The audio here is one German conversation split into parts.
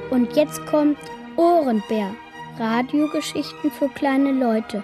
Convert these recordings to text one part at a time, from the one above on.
Und jetzt kommt Ohrenbär. Radiogeschichten für kleine Leute.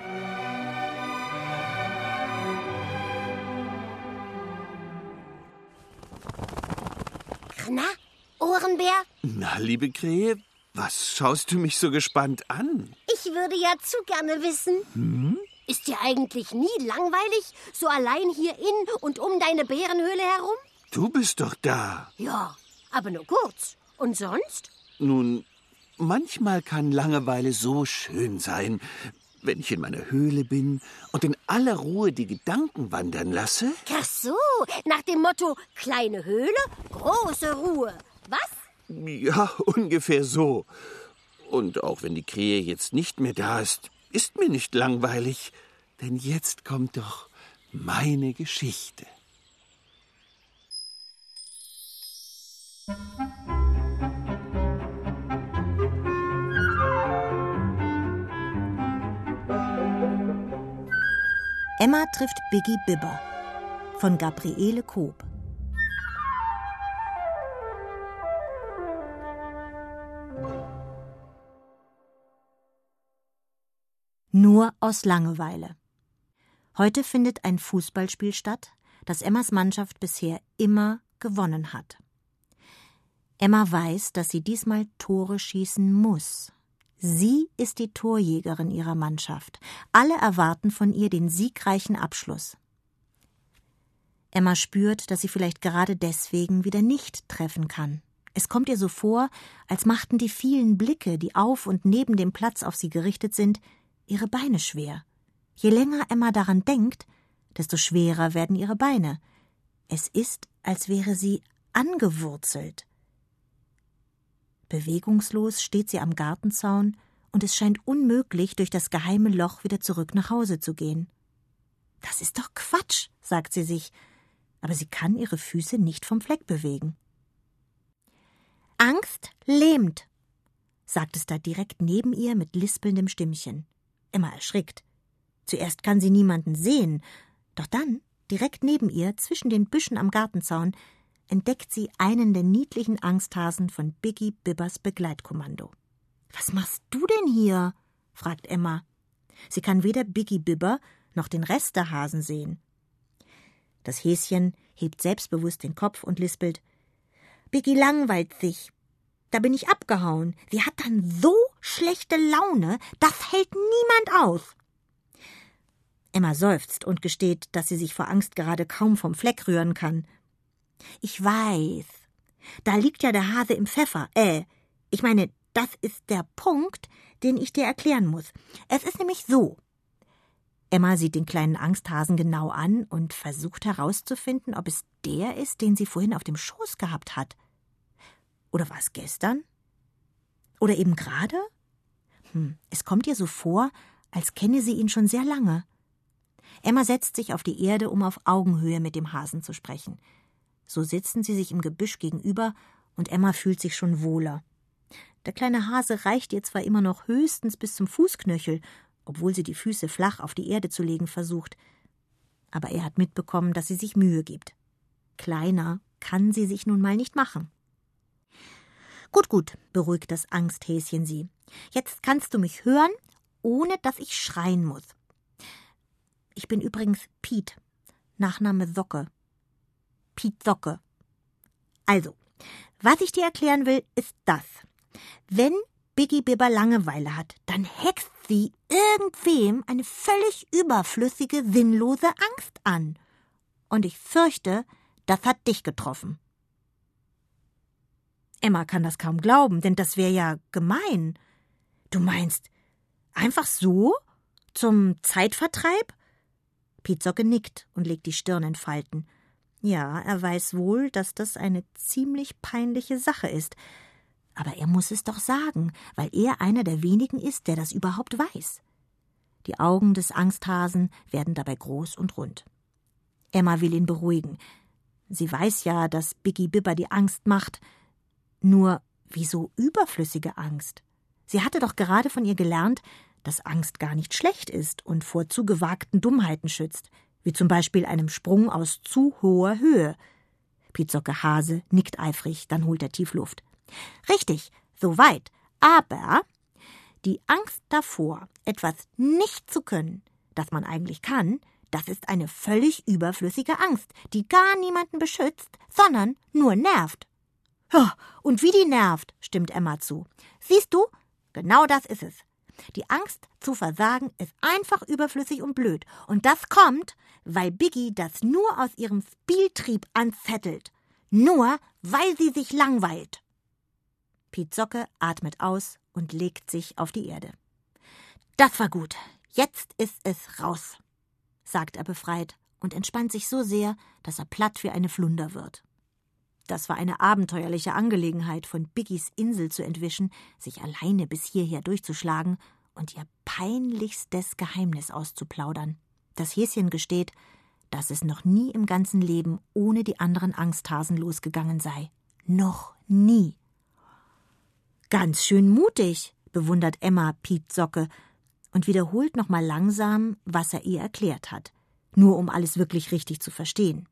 Na, Ohrenbär? Na, liebe Krähe, was schaust du mich so gespannt an? Ich würde ja zu gerne wissen. Ist dir eigentlich nie langweilig, so allein hier in und um deine Bärenhöhle herum? Du bist doch da. Ja, aber nur kurz. Und sonst? Nun, manchmal kann Langeweile so schön sein, wenn ich in meiner Höhle bin und in aller Ruhe die Gedanken wandern lasse. Ach so, nach dem Motto, kleine Höhle, große Ruhe. Was? Ja, ungefähr so. Und auch wenn die Krähe jetzt nicht mehr da ist mir nicht langweilig, denn jetzt kommt doch meine Geschichte. Emma trifft Biggie Bibber von Gabriele Koop. Nur aus Langeweile. Heute findet ein Fußballspiel statt, das Emmas Mannschaft bisher immer gewonnen hat. Emma weiß, dass sie diesmal Tore schießen muss. Sie ist die Torjägerin ihrer Mannschaft. Alle erwarten von ihr den siegreichen Abschluss. Emma spürt, dass sie vielleicht gerade deswegen wieder nicht treffen kann. Es kommt ihr so vor, als machten die vielen Blicke, die auf und neben dem Platz auf sie gerichtet sind, ihre Beine schwer. Je länger Emma daran denkt, desto schwerer werden ihre Beine. Es ist, als wäre sie angewurzelt. Bewegungslos steht sie am Gartenzaun und es scheint unmöglich, durch das geheime Loch wieder zurück nach Hause zu gehen. Das ist doch Quatsch, sagt sie sich, aber sie kann ihre Füße nicht vom Fleck bewegen. Angst lähmt, sagt es da direkt neben ihr mit lispelndem Stimmchen. Emma erschrickt. Zuerst kann sie niemanden sehen, doch dann, direkt neben ihr, zwischen den Büschen am Gartenzaun, entdeckt sie einen der niedlichen Angsthasen von Biggie Bibbers Begleitkommando. »Was machst du denn hier?« fragt Emma. Sie kann weder Biggie Bibber noch den Rest der Hasen sehen. Das Häschen hebt selbstbewusst den Kopf und lispelt: »Biggie langweilt sich. Da bin ich abgehauen. Sie hat dann so schlechte Laune, das hält niemand aus.« Emma seufzt und gesteht, dass sie sich vor Angst gerade kaum vom Fleck rühren kann. »Ich weiß. Da liegt ja der Hase im Pfeffer. Ich meine, das ist der Punkt, den ich dir erklären muss. Es ist nämlich so.« Emma sieht den kleinen Angsthasen genau an und versucht herauszufinden, ob es der ist, den sie vorhin auf dem Schoß gehabt hat. Oder war es gestern? Oder eben gerade? Es kommt ihr so vor, als kenne sie ihn schon sehr lange. Emma setzt sich auf die Erde, um auf Augenhöhe mit dem Hasen zu sprechen. So sitzen sie sich im Gebüsch gegenüber und Emma fühlt sich schon wohler. Der kleine Hase reicht ihr zwar immer noch höchstens bis zum Fußknöchel, obwohl sie die Füße flach auf die Erde zu legen versucht. Aber er hat mitbekommen, dass sie sich Mühe gibt. Kleiner kann sie sich nun mal nicht machen. Gut, beruhigt das Angsthäschen sie. Jetzt kannst du mich hören, ohne dass ich schreien muss. Ich bin übrigens Piet, Nachname Socke. Piet Socke. Also, was ich dir erklären will, ist das. Wenn Biggie Bibber Langeweile hat, dann hext sie irgendwem eine völlig überflüssige, sinnlose Angst an. Und ich fürchte, das hat dich getroffen. Emma kann das kaum glauben, denn das wäre ja gemein. Du meinst, einfach so? Zum Zeitvertreib? Piet Socke nickt und legt die Stirn in Falten. Ja, er weiß wohl, dass das eine ziemlich peinliche Sache ist. Aber er muss es doch sagen, weil er einer der wenigen ist, der das überhaupt weiß. Die Augen des Angsthasen werden dabei groß und rund. Emma will ihn beruhigen. Sie weiß ja, dass Biggie Bibber die Angst macht. Nur, wieso überflüssige Angst? Sie hatte doch gerade von ihr gelernt, dass Angst gar nicht schlecht ist und vor zu gewagten Dummheiten schützt, wie zum Beispiel einem Sprung aus zu hoher Höhe. Piet Socke Hase nickt eifrig, dann holt er tief Luft. Richtig, so weit. Aber die Angst davor, etwas nicht zu können, das man eigentlich kann, das ist eine völlig überflüssige Angst, die gar niemanden beschützt, sondern nur nervt. Ja, und wie die nervt, stimmt Emma zu. Siehst du, genau das ist es. Die Angst zu versagen ist einfach überflüssig und blöd. Und das kommt, weil Biggie das nur aus ihrem Spieltrieb anzettelt. Nur, weil sie sich langweilt. Piet Socke atmet aus und legt sich auf die Erde. Das war gut. Jetzt ist es raus, sagt er befreit und entspannt sich so sehr, dass er platt wie eine Flunder wird. Das war eine abenteuerliche Angelegenheit, von Biggies Insel zu entwischen, sich alleine bis hierher durchzuschlagen und ihr peinlichstes Geheimnis auszuplaudern. Das Häschen gesteht, dass es noch nie im ganzen Leben ohne die anderen Angsthasen losgegangen sei. Noch nie. Ganz schön mutig, bewundert Emma Piet Socke und wiederholt nochmal langsam, was er ihr erklärt hat, nur um alles wirklich richtig zu verstehen.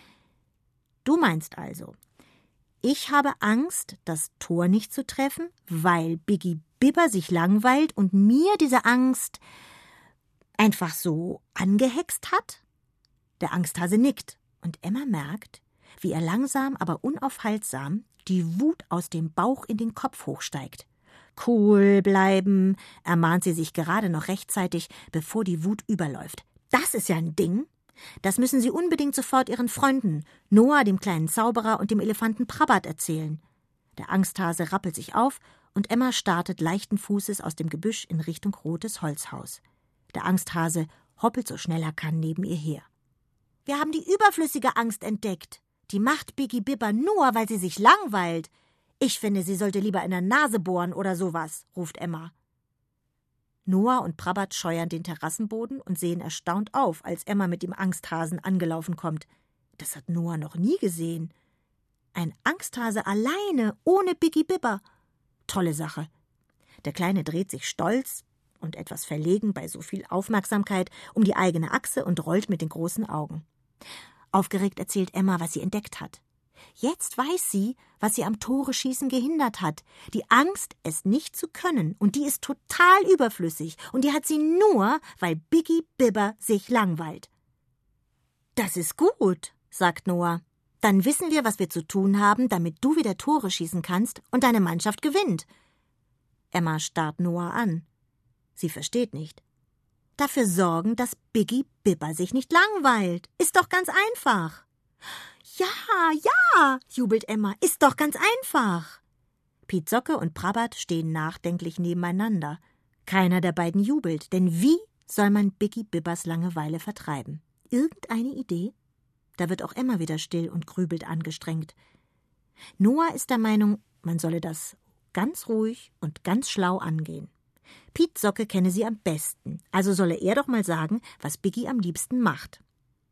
Du meinst also, ich habe Angst, das Tor nicht zu treffen, weil Biggie Bibber sich langweilt und mir diese Angst einfach so angehext hat? Der Angsthase nickt und Emma merkt, wie er langsam, aber unaufhaltsam die Wut aus dem Bauch in den Kopf hochsteigt. Cool bleiben, ermahnt sie sich gerade noch rechtzeitig, bevor die Wut überläuft. Das ist ja ein Ding. Das müssen Sie unbedingt sofort Ihren Freunden, Noah, dem kleinen Zauberer, und dem Elefanten Prabat erzählen. Der Angsthase rappelt sich auf und Emma startet leichten Fußes aus dem Gebüsch in Richtung rotes Holzhaus. Der Angsthase hoppelt so schnell er kann neben ihr her. Wir haben die überflüssige Angst entdeckt. Die macht Biggie Bibber nur, weil sie sich langweilt. Ich finde, sie sollte lieber in der Nase bohren oder sowas, ruft Emma. Noah und Prabat scheuern den Terrassenboden und sehen erstaunt auf, als Emma mit dem Angsthasen angelaufen kommt. Das hat Noah noch nie gesehen. Ein Angsthase alleine, ohne Biggie Bibber. Tolle Sache. Der Kleine dreht sich stolz und etwas verlegen bei so viel Aufmerksamkeit um die eigene Achse und rollt mit den großen Augen. Aufgeregt erzählt Emma, was sie entdeckt hat. Jetzt weiß sie, was sie am Tore-Schießen gehindert hat. Die Angst, es nicht zu können. Und die ist total überflüssig. Und die hat sie nur, weil Biggie Bibber sich langweilt. Das ist gut, sagt Noah. Dann wissen wir, was wir zu tun haben, damit du wieder Tore schießen kannst und deine Mannschaft gewinnt. Emma starrt Noah an. Sie versteht nicht. Dafür sorgen, dass Biggie Bibber sich nicht langweilt. Ist doch ganz einfach. Ja, jubelt Emma, ist doch ganz einfach. Piet Socke und Prabat stehen nachdenklich nebeneinander. Keiner der beiden jubelt, denn wie soll man Biggie Bibbers Langeweile vertreiben? Irgendeine Idee? Da wird auch Emma wieder still und grübelt angestrengt. Noah ist der Meinung, man solle das ganz ruhig und ganz schlau angehen. Piet Socke kenne sie am besten, also solle er doch mal sagen, was Biggie am liebsten macht.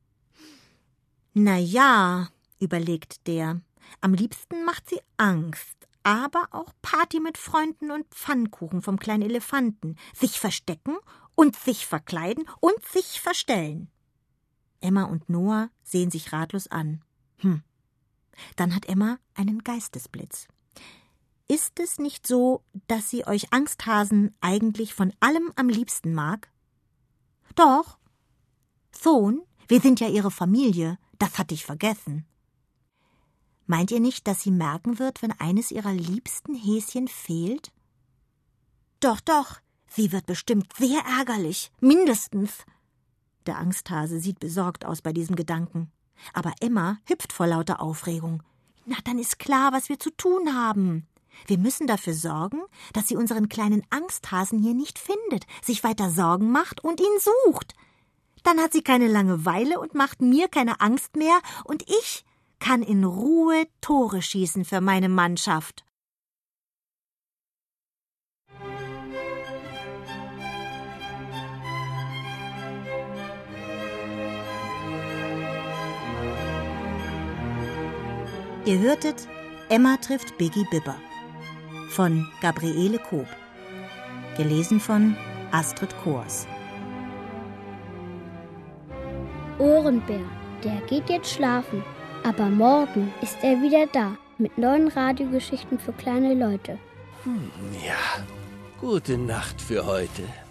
Na ja, überlegt der, am liebsten macht sie Angst, aber auch Party mit Freunden und Pfannkuchen vom kleinen Elefanten, sich verstecken und sich verkleiden und sich verstellen. Emma und Noah sehen sich ratlos an. Dann hat Emma einen Geistesblitz. Ist es nicht so, dass sie euch Angsthasen eigentlich von allem am liebsten mag? Doch. Sohn, wir sind ja ihre Familie, das hatte ich vergessen. Meint ihr nicht, dass sie merken wird, wenn eines ihrer liebsten Häschen fehlt? Doch, sie wird bestimmt sehr ärgerlich, mindestens. Der Angsthase sieht besorgt aus bei diesem Gedanken. Aber Emma hüpft vor lauter Aufregung. Na, dann ist klar, was wir zu tun haben. Wir müssen dafür sorgen, dass sie unseren kleinen Angsthasen hier nicht findet, sich weiter Sorgen macht und ihn sucht. Dann hat sie keine Langeweile und macht mir keine Angst mehr und ich kann in Ruhe Tore schießen für meine Mannschaft. Ihr hörtet Emma trifft Biggie Bibber von Gabriele Koop, gelesen von Astrid Kohrs. Ohrenbär, der geht jetzt schlafen, aber morgen ist er wieder da mit neuen Radiogeschichten für kleine Leute. Ja, gute Nacht für heute.